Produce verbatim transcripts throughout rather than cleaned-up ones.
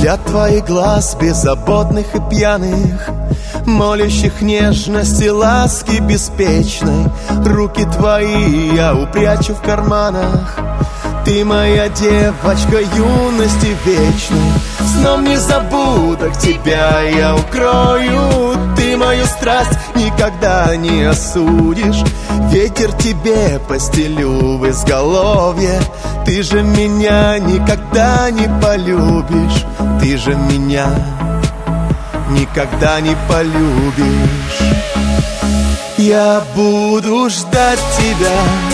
Взгляд твоих глаз беззаботных и пьяных, молящих нежности, ласки беспечной. Руки твои я упрячу в карманах. Ты моя девочка юности вечной. Сном незабудок тебя я укрою. Ты мою страсть никогда не осудишь. Ветер тебе постелю в изголовье. Ты же меня никогда не полюбишь. Ты же меня никогда не полюбишь. Я буду ждать тебя,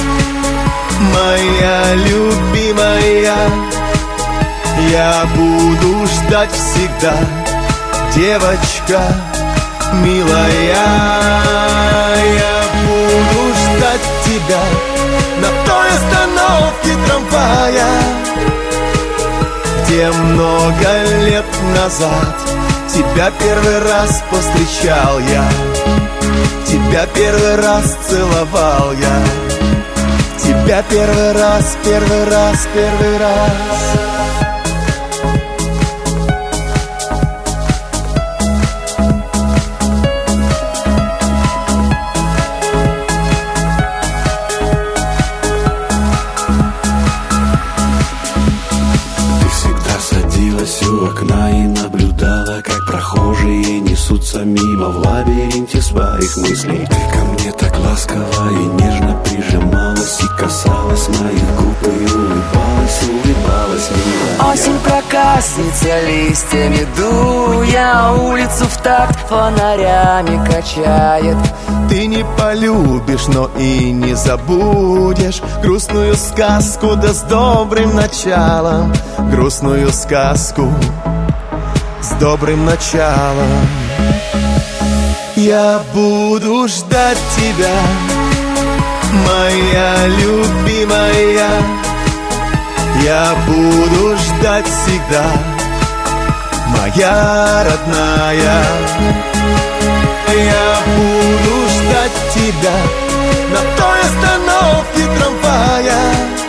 моя любимая. Я буду ждать всегда, девочка милая. Я буду ждать тебя на той остановке трамвая, где много лет назад тебя первый раз повстречал я. Тебя первый раз целовал я. Тебя первый раз, первый раз, первый раз. Ты всегда садилась у окна и наблюдала, как прохожие несутся мимо в лабиринте своих мыслей. Ты ко мне так ласково и нежно прижималась и касалась моих губ и улыбалась, улыбалась милая. Осень проказница листьями дуя, улицу в такт фонарями качает. Ты не полюбишь, но и не забудешь грустную сказку, да с добрым началом. Грустную сказку с добрым началом. Я буду ждать тебя, моя любимая. Я буду ждать всегда, моя родная. Я буду ждать тебя на той остановке трамвая,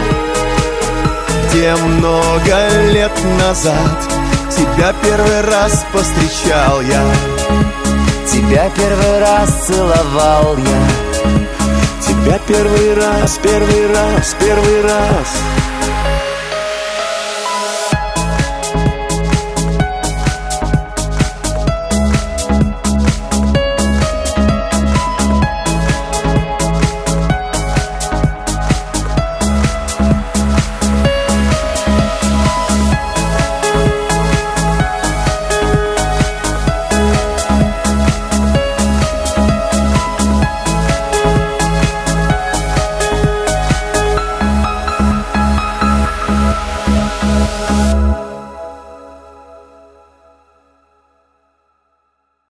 где много лет назад тебя первый раз повстречал я. Тебя первый раз целовал я. Тебя первый раз, первый раз, первый раз.